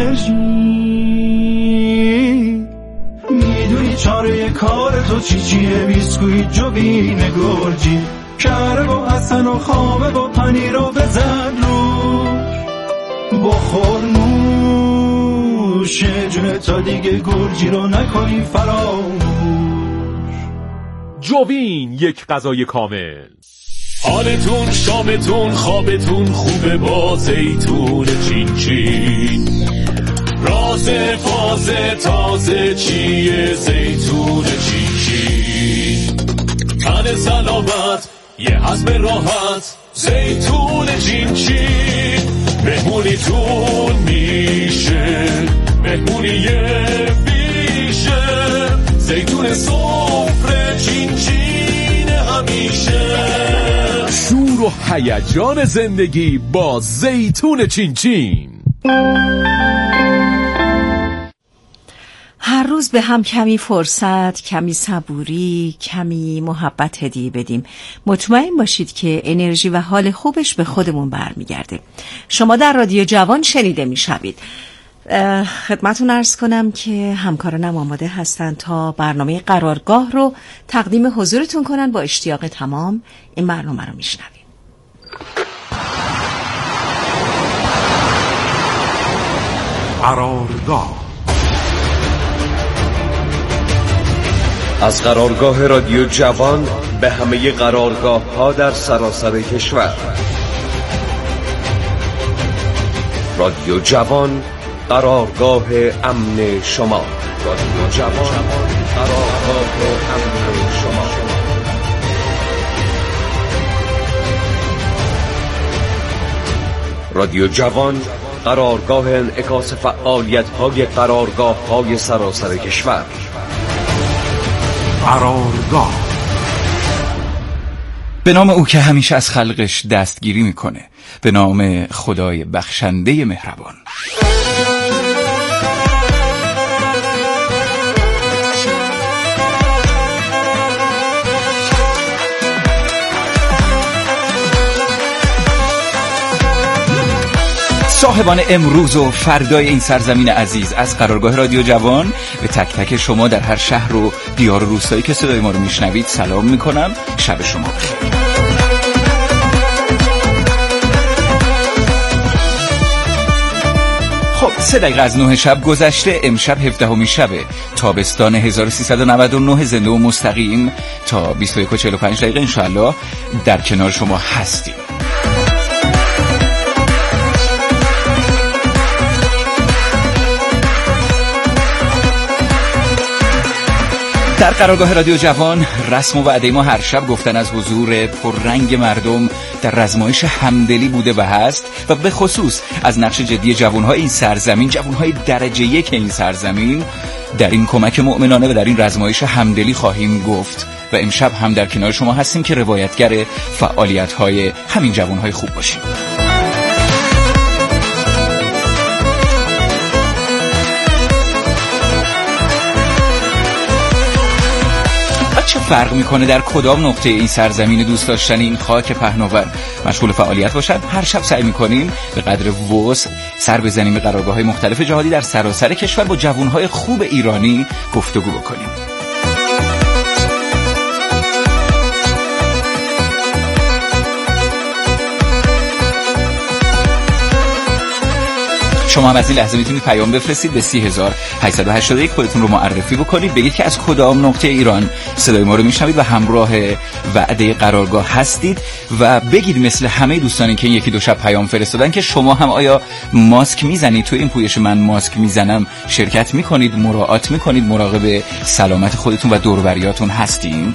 انرژی. میدونی چاره کار تو چیه؟ بیسکویت جوین گرجی، کره و حسن و خامه و پنیر رو بزن روش، بخور نوش جونه تا دیگه گرجی رو نکنی فراموش. جوین، یک غذای کامل. حالتون، شامتون، خوابتون خوبه با زیتون چین چین. راز فازه تازه چیه زیتون چین چین. تن سلامت یه هضم راحت زیتون چین چین. مهمونیتون میشه مهمونی بیشه. زیتون سفره چین چین همیشه. شور و هیجان زندگی با زیتون چین چین. هر روز به هم کمی فرصت، کمی صبوری، کمی محبت هدیه بدیم. مطمئن باشید که انرژی و حال خوبش به خودمون برمیگرده. شما در رادیو جوان شنیده میشوید. خدمتون عرض کنم که همکارانم آماده هستن تا برنامه قرارگاه رو تقدیم حضورتون کنن. با اشتیاق تمام این برنامه رو میشنویم. قرارگاه از قرارگاه رادیو جوان به همه قرارگاه ها در سراسر کشور. رادیو جوان، قرارگاه امن شما. رادیو جوان، قرارگاه امن شما. رادیو جوان، قرارگاه انعکاس فعالیت‌های قرارگاه‌های سراسر کشور. قرارگاه. به نام او که همیشه از خلقش دستگیری میکنه، به نام خدای بخشنده مهربان. صاحبان امروز و فردای این سرزمین عزیز، از قرارگاه رادیو جوان به تک تک شما در هر شهر و دیار و روستایی که صدای ما رو میشنوید سلام میکنم. شب شما بخیر. خب 3 دقیقه از 9 شب گذشته. امشب 17مین شبه تابستان 1399. زنده و مستقیم تا 21:45 انشالله در کنار شما هستیم. در قرارگاه رادیو جوان رسم و وعده ما هر شب گفتن از حضور پررنگ مردم در رزمایش همدلی بوده و هست، و به خصوص از نقش جدی جوانهای این سرزمین، جوانهای درجه 1 این سرزمین در این کمک مؤمنانه و در این رزمایش همدلی خواهیم گفت. و امشب هم در کنار شما هستیم که روایتگر فعالیت‌های همین جوانهای خوب باشیم. چه فرق میکنه در کدام نقطه این سرزمین دوست داشتنی این خاک پهناور مشغول فعالیت باشد؟ هر شب سعی میکنیم به قدر وسع سر بزنیم به قرارگاه‌های مختلف جهادی در سراسر کشور، با جوانهای خوب ایرانی گفتگو بکنیم. شما هم از این لحظه میتونید پیام بفرستید به 30881 خودتون رو معرفی بکنید، بگید که از کدام نقطه ایران صدای ما رو میشنوید و همراه وعده قرارگاه هستید، و بگید مثل همه دوستانی که این 1-2 شب پیام فرستادن که شما هم آیا ماسک میزنید؟ تو این پویش من ماسک میزنم شرکت میکنید، مراعات میکنید، مراقب سلامت خودتون و دور و بریاتون هستین؟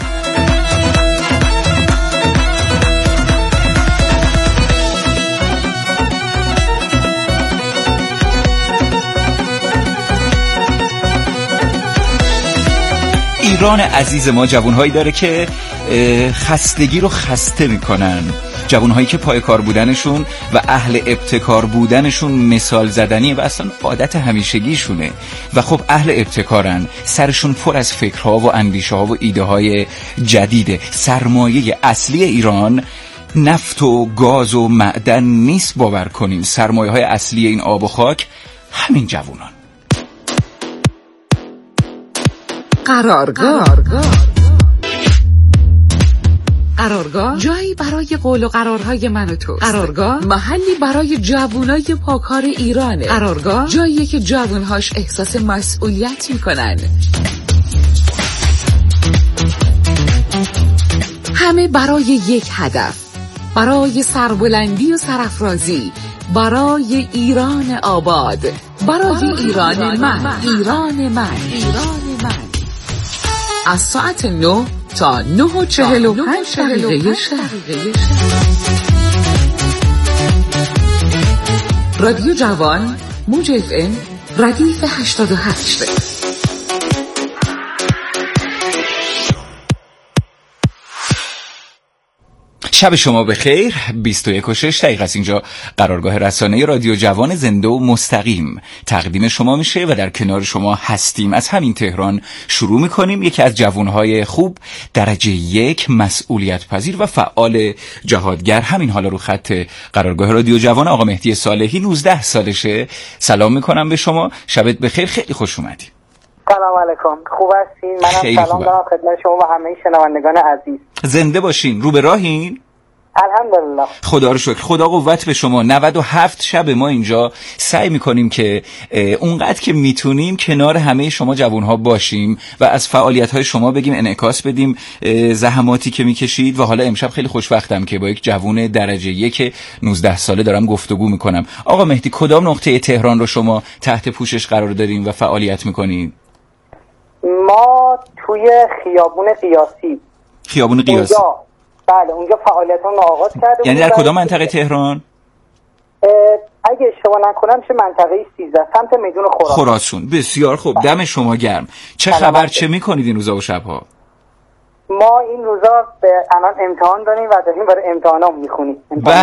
ایران عزیز ما جوانهایی داره که خستگی رو خسته میکنن، جوانهایی که پای کار بودنشون و اهل ابتکار بودنشون مثال زدنیه و اصلا عادت همیشگیشونه، و خب اهل ابتکارن، سرشون پر از فکرها و اندیشه ها و ایده های جدیده. سرمایه اصلی ایران نفت و گاز و معدن نیست، باور کنیم. سرمایه های اصلی این آب و خاک همین جوانان. قرارگاه جایی برای قول و قرارهای من و تو. قرارگاه محلی برای جوانای پاکار ایرانه. قرارگاه جاییه که جوانهاش احساس مسئولیت میکنن. همه برای یک هدف، برای سربلندی و سرافرازی، برای ایران آباد، برای ایران من. از ساعت 9 تا 9:45 دقیقه شب. رادیو جوان، موج FM، ردیف 88. شب شما بخیر. 21:06 دقیقه است. اینجا قرارگاه رسانه رادیو جوان زنده و مستقیم تقدیم شما میشه و در کنار شما هستیم. از همین تهران شروع میکنیم. یکی از جوانهای خوب، درجه 1، مسئولیت پذیر و فعال جهادگر، همین حالا رو خط قرارگاه رادیو جوان، آقا مهدی صالحی، 19 سالشه. سلام میکنم به شما. شبت بخیر. خیلی خوش اومدی. سلام علیکم. خوب هستین؟ منم سلام دارم خدمت شما و همه شنوندگان عزیز. زنده باشین. رو به راهین؟ الحمدلله. خدا رو شکر. خدا قوت به شما. 97 شب ما اینجا سعی میکنیم که اونقدر که میتونیم کنار همه شما جوانها باشیم و از فعالیت‌های شما بگیم، انعکاس بدیم زحماتی که میکشید. و حالا امشب خیلی خوشبختم که با یک جوان درجه 1 19 ساله دارم گفتگو میکنم. آقا مهدی، کدام نقطه تهران رو شما تحت پوشش قرار داریم و فعالیت میکنید؟ ما توی خیابون قیاسی. خیابون قیاسی؟ بله، اونجا فعالیتمون رو آغاز کردیم. یعنی در کدام منطقه تهران؟ اگه اشتباه نکنم میشه منطقه 13 سمت میدون خراسان. بسیار خوب. دم شما گرم. چه خبر؟ چه میکنید این روزا و شبها؟ ما این روزا الان امتحان داریم و داریم برای امتحانام میخونیم.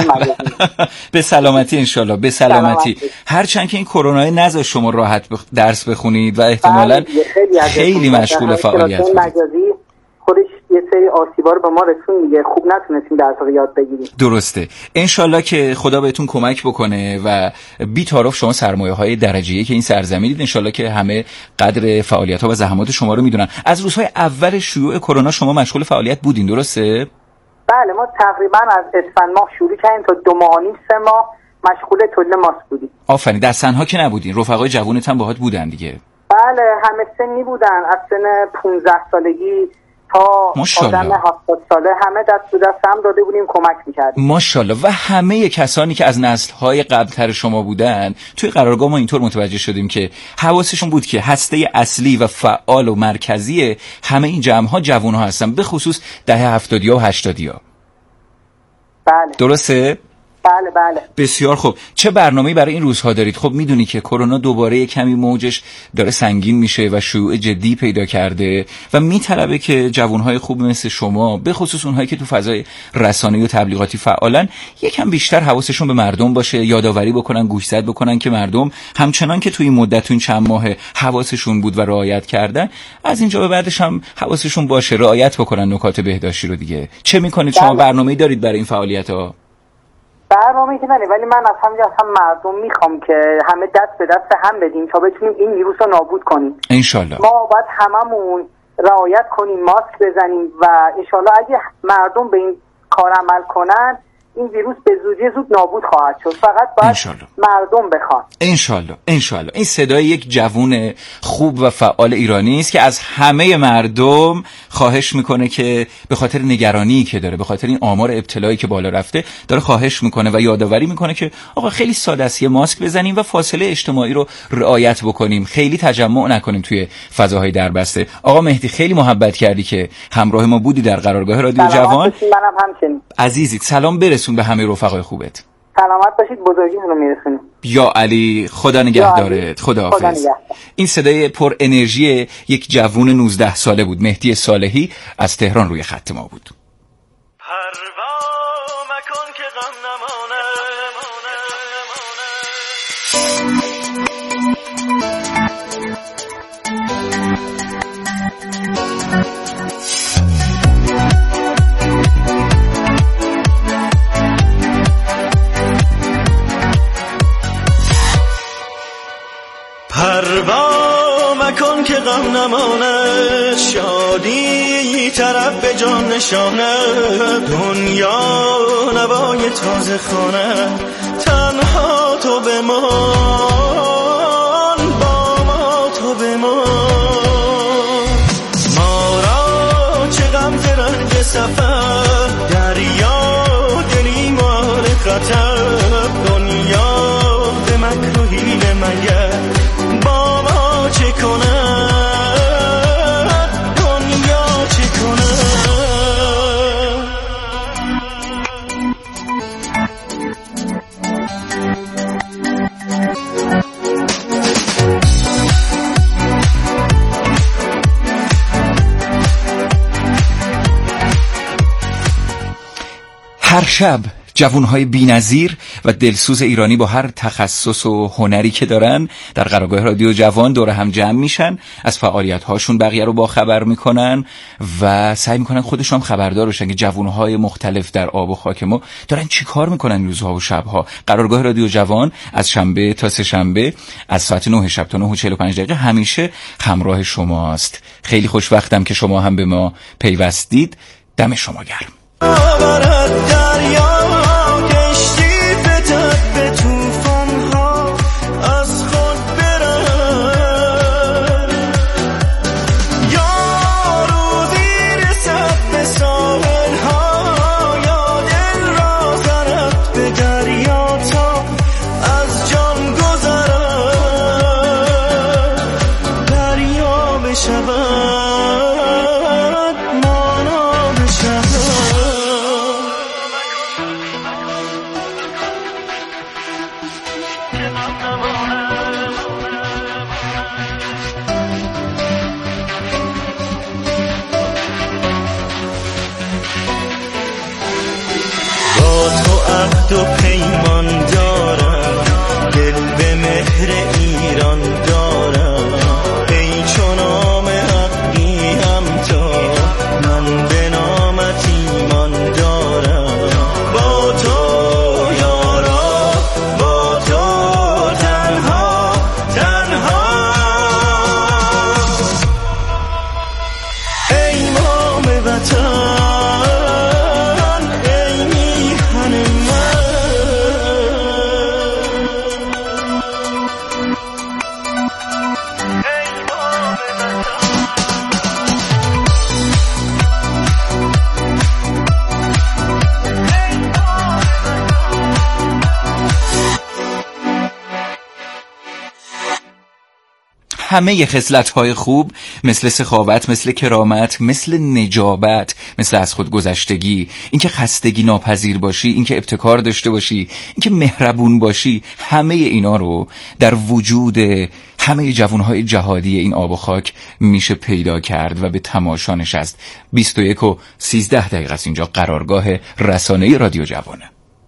به سلامتی انشالله. به سلامتی. هرچند که این کرونا نذاشت شما راحت درس بخونید و احتمالاً خیلی مشغول فعالیت بودید. خودش یه سری آسیبا رو به ما رسون دیگه، خوب نتونستیم درس رو یاد بگیریم. درسته. انشالله که خدا بهتون کمک بکنه و بی تعارف شما سرمایه‌های درجه 1 این سرزمینید. انشالله که همه قدر فعالیت‌ها و زحمات شما رو میدونن. از روزهای اول شیوع کرونا شما مشغول فعالیت بودین، درسته؟ بله، ما تقریبا از اسفند ماه شروع کردیم تا 2 ماه و نیم 3 ماه مشغول تولید ماسک بودیم. آفرین. در تنها که نبودین، رفقای جوونت هم باهات بودن دیگه؟ بله، همه سنی بودن، از سن 15 سالگی تا آدم 70 ساله، همه دست به دست هم داده بودیم، کمک می‌کردیم. ماشاءالله. و همه کسانی که از نسل‌های قبل‌تر شما بودن توی قرارگاه ما اینطور متوجه شدیم که حواسشون بود که هسته اصلی و فعال و مرکزی همه این جمع‌ها جوان‌ها هستن، به خصوص دهه 70 و 80. بله. درسته؟ بله بله. بسیار خوب. چه برنامه‌ای برای این روزها دارید؟ خب میدونی که کرونا دوباره کمی موجش داره سنگین میشه و شیوع جدی پیدا کرده و میطلبه که جوانهای خوب مثل شما، به خصوص اونهایی که تو فضای رسانه‌ای و تبلیغاتی فعالن، یکم بیشتر حواسشون به مردم باشه، یادآوری بکنن، گوشزد بکنن که مردم همچنان که توی این مدت، این چند ماه حواسشون بود و رعایت کردن، از اینجا به بعدش هم حواسشون باشه، رعایت بکنن نکات بهداشتی رو دیگه. چه میکنید شما؟ برنامه‌ای دارید برای این فعالیت‌ها؟ برنامه‌ای که نداریم، ولی من از همینجا مردم میخوام که همه دست به دست هم بدیم تا بتونیم این ویروس رو نابود کنیم. انشالله. ما باید هممون رعایت کنیم، ماسک بزنیم و انشالله اگه مردم به این کار عمل کنن، این ویروس به زود نابود خواهد شد. فقط باید مردم بخوان. انشالله. این صدای یک جوون خوب و فعال ایرانی است که از همه مردم خواهش میکنه که به خاطر نگرانی که داره، به خاطر این آمار ابتلایی که بالا رفته، داره خواهش میکنه و یادآوری میکنه که آقا خیلی ساده است، یه ماسک بزنیم و فاصله اجتماعی رو رعایت بکنیم، خیلی تجمع نکنیم توی فضاهای دربسته. آقا مهدی، خیلی محبت کردی که همراه ما بودی در قرارگاه رادیو جوان. منم همچنین. عزیزی، سلام برسون به همه رفقای خوبت. سلامت باشید، بزرگیتون رو میرسونید. یا علی، خدا نگهدارت. خداحافظ. این صدای پر انرژی یک جوون 19 ساله بود. مهدی صالحی از تهران روی خط ما بود. پروا مکن که غم نمانه. پروا مکن که غم نماند، شادی طرف به جان نشاند. دنیا نوای تازه خواند، تنها تو بمان، با ما تو بمان. ما را چه غم ز رنج سفر، دریا دلی مال خطر. دنیا به مکر و حیله مگر، با ما چه کند، دنیا چه کند. هر شب جوانهای بی‌نظیر و دلسوز ایرانی با هر تخصص و هنری که دارن در قرارگاه رادیو جوان دور هم جمع میشن، از فعالیت‌هاشون بقیه رو با خبر میکنن و سعی میکنن خودشون هم خبردار بشن که جوانهای مختلف در آب و خاک ما دارن چی کار میکنن این روزها و شبها. قرارگاه رادیو جوان از شنبه تا سه شنبه از ساعت 9 شب تا 9:45 همیشه همراه شماست. خیلی خوشوقتم که شما هم به ما پیوستید. دم شما گرم. و پیمان دارم، دل به مهر ایران دارم. ای چون نام حقی هم تا من به نامت ایمان دارم. با تو یارا، با تو تنها تنها. ای مام وطن، همه خصلت‌های خوب مثل سخاوت، مثل کرامت، مثل نجابت، مثل از خود گذشتگی، اینکه خستگی ناپذیر باشی، اینکه ابتکار داشته باشی، اینکه مهربون باشی، همه اینا رو در وجود همه جوانهای جهادی این آب و خاک میشه پیدا کرد و به تماشا نشست. 21:13 است اینجا قرارگاه رسانه‌ای رادیو جوانه.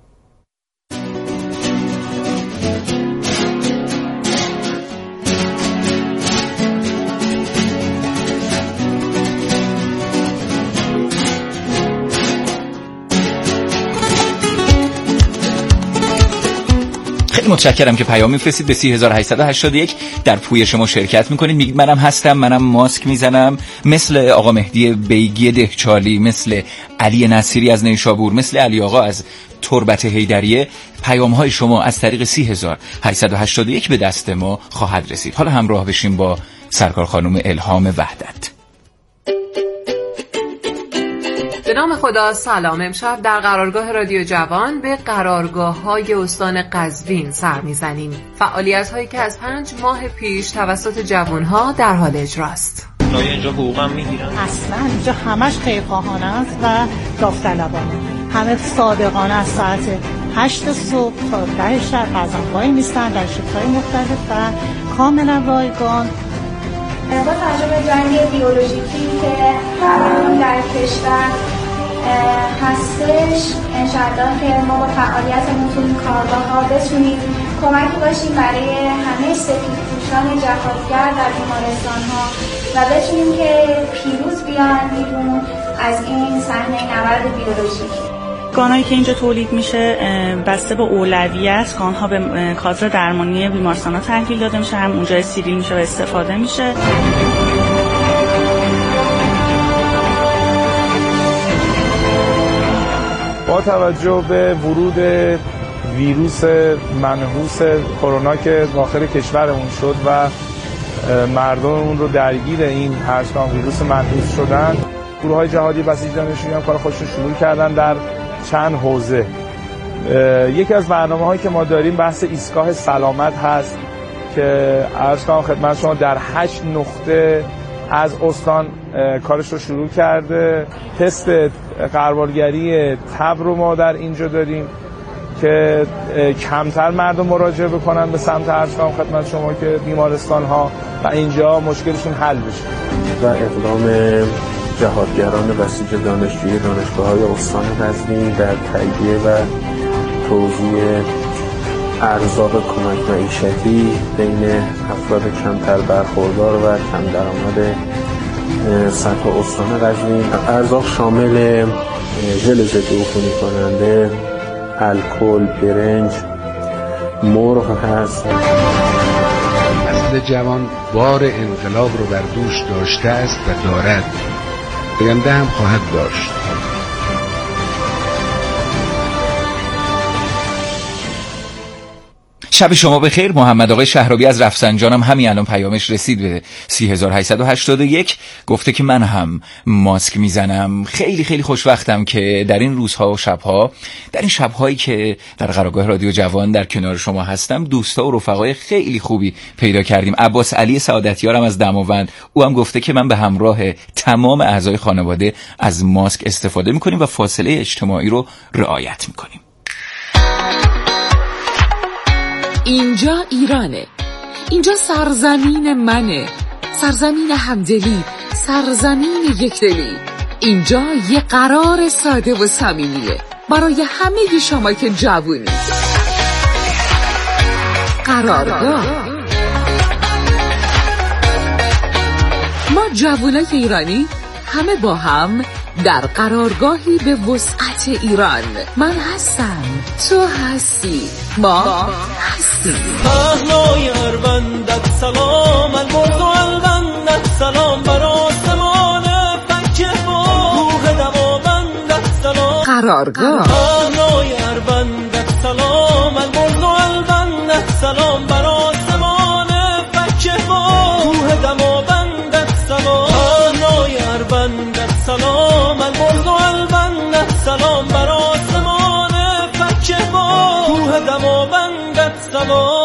خیلی متشکرم که پیام میفرستید به 3881 در پویش ما شرکت میکنید. میگید منم هستم، منم ماسک میزنم، مثل آقا مهدی بیگی دهچالی، مثل علی نصیری از نیشابور، مثل علی آقا از تربت حیدریه. پیام های شما از طریق 3881 به دست ما خواهد رسید. حالا همراه بشیم با سرکار خانم الهام وحدت. به نام خدا، سلام. امشب در قرارگاه رادیو جوان به قرارگاه‌های استان قزوین سر می‌زنیم. فعالیت‌هایی که از 5 ماه پیش توسط جوان‌ها در حال اجراست. آیا اینجا حقوقم می‌گیرن؟ اصلا اینجا همش خیرخواهانه است و داوطلبانه. همه صادقانه از ساعت 8 صبح تا 10 شب قزن‌وای نیستن در شکل‌های مختلف و کاملا رایگان. با توجه به جنگ بیولوژیکی که الان در کشور هستش، انشاءالله که ما با فعالیتمون تو این کارگاه‌ها بتونیم کمکی باشیم برای همه سفیدپوشان جهادگر در بیمارستان‌ها و بتونیم که پیروز بیان بیرون از این صحنه نبرد بیولوژیک. گانایی که اینجا تولید میشه بسته به اولویت گانها به کادر درمانی بیمارستان‌ها تحویل داده میشه، هم اونجا استریل میشه و استفاده میشه. با توجه به ورود ویروس منحوس کرونا که داخل کشورمون شد و مردممون رو درگیر این هرچند ویروس منحوس شدن، گروه‌های جهادی بسیج دانشجویان کار خودشون شروع کردن در چند حوزه. یکی از برنامه‌هایی که ما داریم بحث ایستگاه سلامت هست که عرض کنم خدمت شما در 8 نقطه از استان کارش رو شروع کرده. تست غربالگری تب رو ما در اینجا داریم که کمتر مردم مراجعه بکنن به سمت عرض کنم خدمت شما که بیمارستان ها و اینجا مشکلشون حل بشه. و اقدام جهادگران بسیج دانشجویی دانشگاه‌های استان قزوین در تهیه و توزیع ارزاق کمک معیشتی بین افراد کمتر برخوردار و کم درآمد سطح استان قزوین. ارزاق شامل ژل ضد عفونی کننده، الکل، برنج، مرغ هست. نسل جوان بار انقلاب رو بر دوش داشته است و دارد، آینده هم خواهد داشت. شب شما بخیر. محمد آقای شهرابی از رفسنجان هم همین الان پیامش رسید به 3881 گفته که من هم ماسک میزنم. خیلی خیلی خوشوقتم که در این روزها و شبها، در این شبهایی که در قرارگاه رادیو جوان در کنار شما هستم، دوستا و رفقای خیلی خوبی پیدا کردیم. عباس علی سعادتیارم از دماوند، او هم گفته که من به همراه تمام اعضای خانواده از ماسک استفاده میکنیم و فاصله اجتماعی رو رعایت میکنیم. اینجا ایرانه، اینجا سرزمین منه، سرزمین همدلی، سرزمین یکدلی. اینجا یه قرار ساده و صمیمیه برای همه شما که جوونی. قرارگاه. ما جوونای ایرانی همه با هم در قرارگاهی به وسعت ایران. من هستم، تو هستی، ما هستیم. پهنای اربندت سلام، البرز و البندت سلام، بر آسمان فکه با روح دماوندت سلام. قرارگاه. پهنای اربندت سلام، البرز و البندت سلام، بر آسمان فکه با روح دماوندت سلام. پهنای اربندت سلام، البرز و البندت سلام، بر آسمان فکه با روح دماوندت سلام.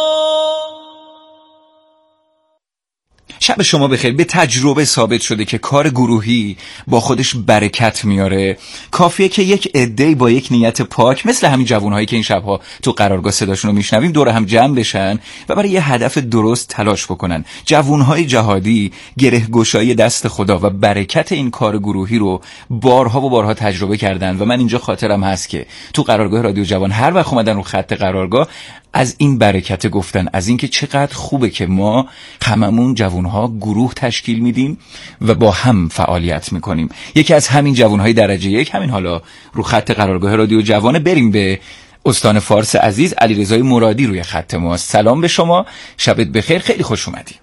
شب شما بخیر. به تجربه ثابت شده که کار گروهی با خودش برکت میاره. کافیه که یک عده‌ای با یک نیت پاک مثل همین جوانهایی که این شبها تو قرارگاه صداشون رو میشنویم دور هم جمع بشن و برای یه هدف درست تلاش بکنن. جوانهای جهادی گره‌گشایی دست خدا و برکت این کار گروهی رو بارها و بارها تجربه کردن و من اینجا خاطرم هست که تو قرارگاه رادیو جوان هر وقت اومدن رو خط قرارگاه از این برکت گفتن، از اینکه چقدر خوبه که ما هممون جوانها گروه تشکیل میدیم و با هم فعالیت میکنیم. یکی از همین جوانهای درجه یک همین حالا رو خط قرارگاه رادیو جوانه. بریم به استان فارس عزیز. علیرضای مرادی روی خط ماست. سلام به شما، شبت بخیر، خیلی خوش اومدی.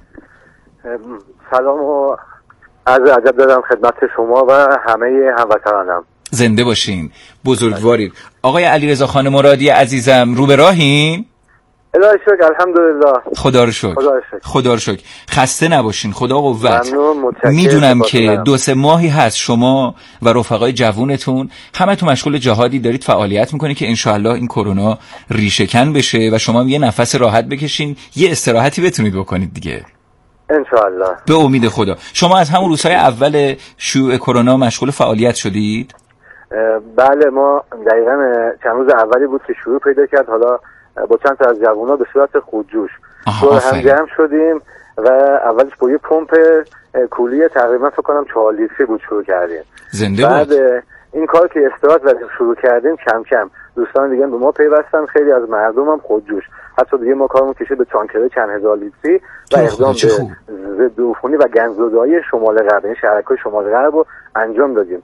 سلام و عرض ادب دارم خدمت شما و همه هموطنانم. زنده باشین، بزرگوارید. آقای علیرضا خان مرادی عزیزم، رو به راهین؟ الهی شکر، الحمدلله. خدا رو شکر. خدا رو شکر. خسته نباشین، خدا قوت. میدونم که 2-3 ماهی هست شما و رفقای جوونتون همه تو مشغول جهادی دارید فعالیت میکنید که انشاءالله این کرونا ریشه‌کن بشه و شما یه نفس راحت بکشین، یه استراحتی بتونید بکنید دیگه. انشاءالله. به امید خدا. شما از همون روزهای اول شیوع کرونا مشغول فعالیت شدید؟ بله، ما دقیقاً چند روز اولی بود که شروع پیدا کرد. حالا با چند تا از جوونا به صورت خودجوش دور هم جمع شدیم و اولش با یه پمپ کولی تقریبا فکر کنم 4 لیتری بود شروع کردیم. زنده بعد این کار که استارت شروع کردیم کم کم دوستان دیگه به ما پیوستن، خیلی از مردم هم خودجوش. حتی دیگه ما کارمون کشید به تانکر چند هزار لیتری و اقدام به ضد عفونی و گندزدایی شمال غرب، این شهرک‌های شمال غرب رو انجام دادیم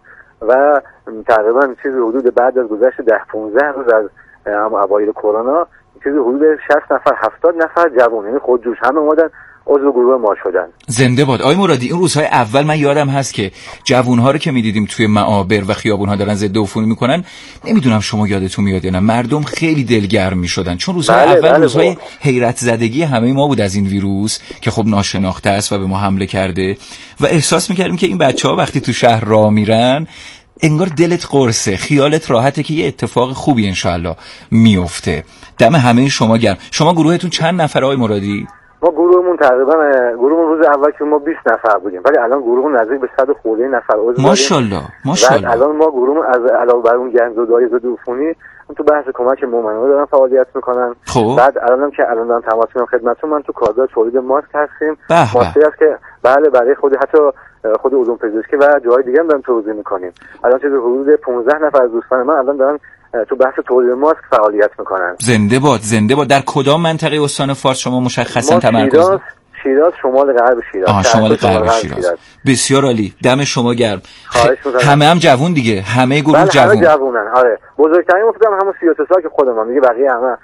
و تقریبا چیزی حدود بعد از گذشت 10-15 روز از اوایل کرونا چیزی حدود 60 نفر 70 نفر جوان، یعنی خودجوش همه اومدن عضو گروه ما شدن. زنده باد. آقای مرادی، این روزهای اول من یادم هست که جوانها رو که میدیدیم توی معابر و خیابونها دارن ضد عفونی میکنن، نمیدونم شما یادتون میاد یا نه، مردم خیلی دلگرم میشدن، چون روزهای اول روزهای حیرت زدگی همه ما بود از این ویروس که خب ناشناخته است و به ما حمله کرده و احساس میکردیم که این بچه‌ها وقتی تو شهر راه میرن انگار دلت قرصه، خیالت راحته که یه اتفاق خوبی انشالله میفته. دم همه شما گرم. شما گروهتون چند نفر آقای مرادی؟ ما گروهمون روز اول که ما 20 نفر بودیم، ولی الان گروهمون نزدیک به 100 خورده نفر عضو داریم. ماشاءالله ماشاءالله. الان ما گروهمون از علاوه بر اون گنج‌زدایی ضد عفونی تو بحث کمک مومنانه دارن فعالیت میکنن. بعد الانم که الان دارم تماس میگیرم خدمتتون، من تو کارگاه تولید ماسک هستیم. ماسکی هست که بله برای خود علوم پزشکی و جای دیگه هم داریم توزیع میکنیم. الان چیزی حدود 15 نفر از دوستان من الان دارن تو بحث تولید ماسک فعالیت میکنن. زنده باد زنده باد. در کدام منطقه استان فارس شما مشخصا تمرکز؟ شیراز، شمال غرب شیراز. شمال غرب شیراز. بسیار عالی. دم شما گرم. همه هم جوون دیگه، همه گروه جوون. همه جوونن. آره. بزرگترین مفردم همون 33 سال که خودم دیگه، بقیه همه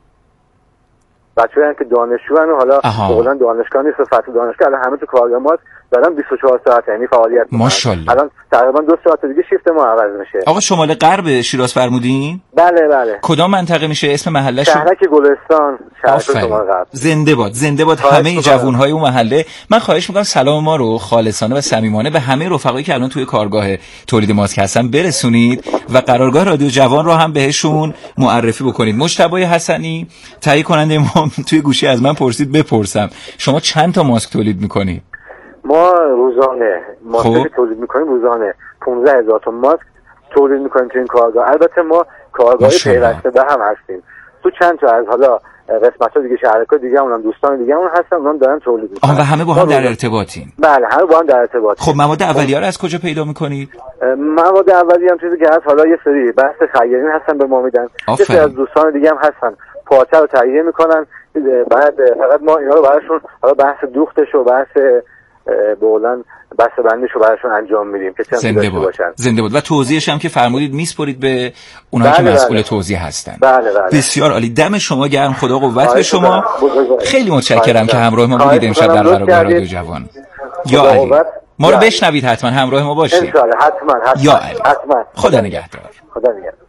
بچه‌ای که دانشجوان و حالا کلا دانشگاه نیست، فصل دانشگاه، الان همه تو کارگاه ما دارن 24 ساعت یعنی فعالیت می‌کنن. ماشاءالله. الان تقریبا 2 ساعت دیگه شیفت ما عوض میشه. آقا شمال غرب شیراز فرمودین؟ بله بله. کدام منطقه میشه اسم محله شو؟ شهرک گلستان، شهرک شمال غرب. زنده باد زنده باد همه جوان‌های اون محله. من خواهش می‌کنم سلام ما رو خالصانه و صمیمانه به همه رفقایی که الان توی کارگاه تولید ماسک هستن برسونید و قرارگاه رادیو جوان رو هم بهشون معرفی بکنید. مجتبی حسنی تهیه کننده ما توی گوشی از من پرسید بپرسم شما چند تا ماسک تولید می‌کنید؟ ما روزانه ماسک تولید میکنیم، روزانه 15,000 تا ماسک تولید میکنیم تو این کارگاه. البته ما کارگاه پیوسته به هم هستیم، تو چند تا از حالا قسمت‌ها دیگه شهرک‌ها دیگه اونم دوستان دیگه اون هستن، اونم دارن تولید میکنن. و همه با هم در ارتباطین؟ بله همه با هم در ارتباطیم. خب مواد اولیه رو از کجا پیدا میکنید؟ مواد اولیه هم چیزی که هست، حالا یه سری بحث خیرین هستن به ما میدن، یه سری از دوستان دیگه هم هستن پارچه رو تهیه میکنن، بعد فقط ما اینا رو براشون حالا بحث دوختش و بحث بولن بسته بندیش رو براشون انجام میدیم که زنده بود باشن. زنده بود. و توضیحش هم که فرمودید میسپرید به اونایی که مسئول توضیح هستن. بله. بسیار عالی. دم شما گرم، خدا قوت به شما. خیلی متشکرم که همراه ما بودید امشب در قرارگاه رادیو جوان. یا علی ما رو بشنوید، حتما همراه ما باشید ان شاء الله. حتما یا علی. خدا نگهدار. خدا نگهدار.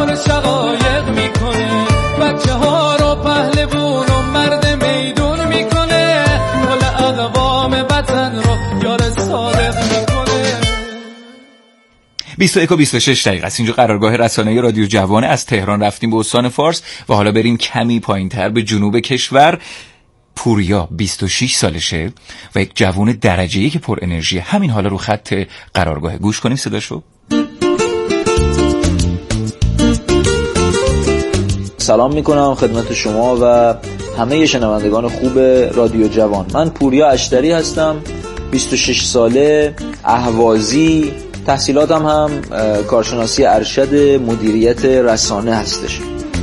پر شقایق میکنه، بچه ها رو پهلوون و مرد میدون میکنه، کل اقوام وطن رو یار صادق میکنه. 21 و 26 دقیقه است. اینجا قرارگاه رسانه‌ای رادیو جوان. از تهران رفتیم به استان فارس و حالا بریم کمی پایین‌تر به جنوب کشور. پوریا 26 سالشه و یک جوان درجه‌ای که پر انرژی. همین حالا رو خط قرارگاه. گوش کنیم صداشو. سلام میکنم خدمت شما و همه شنوندگان خوب رادیو جوان. من پوریا اشتری هستم، 26 ساله، اهوازی. تحصیلاتم هم کارشناسی ارشد مدیریت رسانه هستش.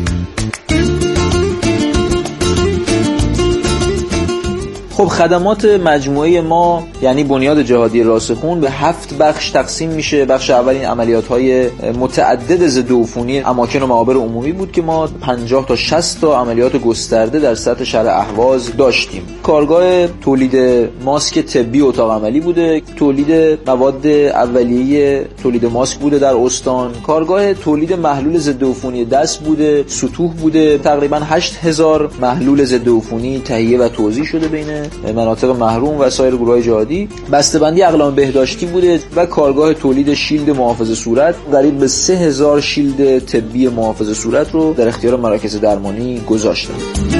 خب خدمات مجموعه ما یعنی بنیاد جهادی راسخون به 7 بخش تقسیم میشه. بخش اول این عملیات‌های متعدد ضد عفونی اماکن و معابر عمومی بود که ما 50 تا 60 تا عملیات گسترده در سطح شهر اهواز داشتیم. کارگاه تولید ماسک طبی اتاق عملی بوده، تولید مواد اولیه تولید ماسک بوده در استان، کارگاه تولید محلول ضد عفونی دست بوده، سطوح بوده، تقریبا 8000 محلول ضد عفونی تهیه و توزیع شده بین مناطق محروم و سایر گروه‌های جهادی. بسته‌بندی اقلام بهداشتی بوده و کارگاه تولید شیلد محافظ صورت. قریب به 3000 شیلد طبی محافظ صورت رو در اختیار مراکز درمانی گذاشتم.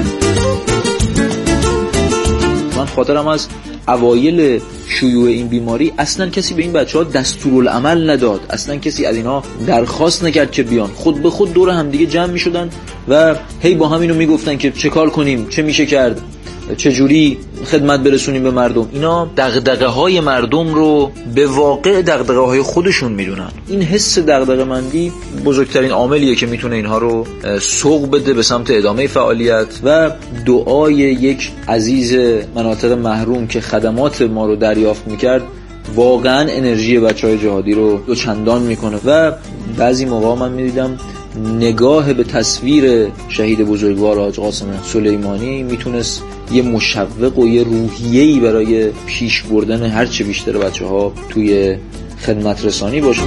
من خاطرم از اوایل شیوع این بیماری اصلا کسی به این بچه‌ها دستورالعمل نداد، اصلا کسی از اینها درخواست نکرد که بیان، خود به خود دور هم دیگه جمع می‌شدن و هی با هم اینو میگفتن که چه کار کنیم، چه میشه کرد، چجوری خدمت برسونیم به مردم. اینا دغدغه‌های مردم رو به واقع دغدغه‌های خودشون میدونن. این حس دغدغه‌مندی بزرگترین عاملیه که میتونه اینها رو سوق بده به سمت ادامه فعالیت و دعای یک عزیز مناطق محروم که خدمات ما رو دریافت میکرد واقعا انرژی بچهای جهادی رو دوچندان میکنه. و بعضی موقع من میدیدم نگاه به تصویر شهید بزرگوار حاج قاسم سلیمانی میتونست یه مشوق و یه روحیه‌ای برای پیش بردن هرچه بیشتر بچه‌ها توی خدمت رسانی باشه.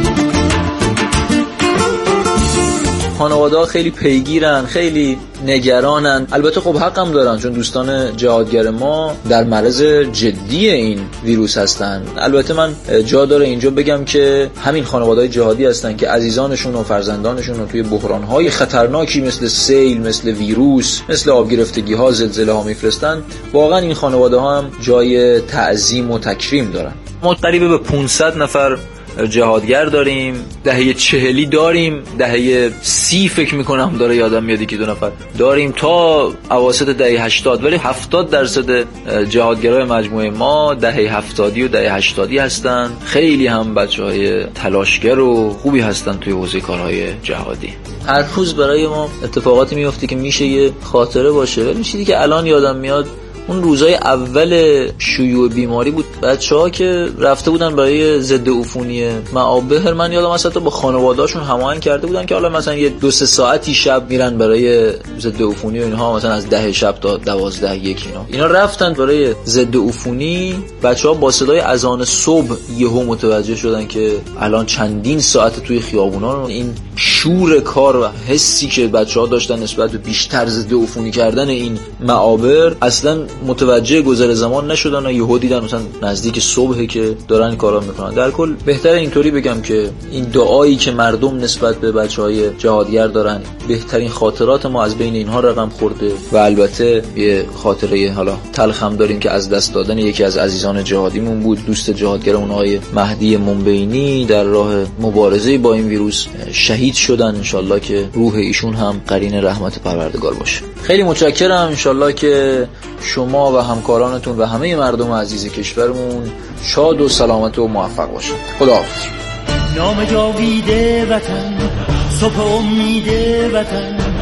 خانواده‌ها خیلی پیگیرن، خیلی نگرانن. البته خب حق هم دارن چون دوستان جهادگر ما در معرض جدی این ویروس هستن. البته من جا داره اینجا بگم که همین خانواده‌های جهادی هستن که عزیزانشون و فرزندانشون رو توی بحران‌های خطرناکی مثل سیل، مثل ویروس، مثل آب گرفتگی‌ها، زلزله‌ها میفرستن. واقعا این خانواده‌ها هم جای تعظیم و تکریم دارن. ما قریب به 500 نفر جهادگر داریم، دهه 40 داریم، دهه 30 فکر میکنم داره یادم میاد که 2 نفر داریم تا اواسط دهه 80، ولی 70% جهادگرای مجموعه ما دهه 70 و دهه 80 هستن. خیلی هم بچهای تلاشگر و خوبی هستن توی حوزه کارهای جهادی. هر روز برای ما اتفاقاتی میفته که میشه یه خاطره باشه. ولی چیزی که الان یادم میاد اون روزای اول شیوع بیماری بود. بچه‌ها که رفته بودن برای ضد عفونی معابر، من یادم اصلا با خانواده‌هاشون هماهنگ کرده بودن که حالا مثلا یه 2-3 ساعتی شب میرن برای ضد عفونی و اینها، مثلا از 10 شب تا 12-1 اینا رفتن برای ضد عفونی. بچه‌ها با صدای اذان صبح یهو متوجه شدن که الان چندین ساعت توی خیابونا. این شور کار و حسی که بچه‌ها داشتن نسبت به بیشتر ضد عفونی کردن این معابر اصلا متوجه گذر زمان نشدن و یهو دیدن مثلا نزدیک صبح که دارن کارا میکنن. در کل بهتره اینطوری بگم که این دعایی که مردم نسبت به بچهای جهادگر دارن، بهترین خاطرات ما از بین اینها رقم خورده. و البته یه خاطره حالا تلخ هم داریم که از دست دادن یکی از عزیزان جهادیمون بود، دوست جهادگرمون آقای مهدی منبینی در راه مبارزه با این ویروس شهید شدن. انشالله که روح ایشون هم قرین رحمت پروردگار باشه. خیلی متشکرم. انشالله که شما و همکارانتون و همه مردم عزیز کشورمون شاد و سلامت و موفق باشید. خداحافظ. نام جاویده وطن، صبح امید وطن.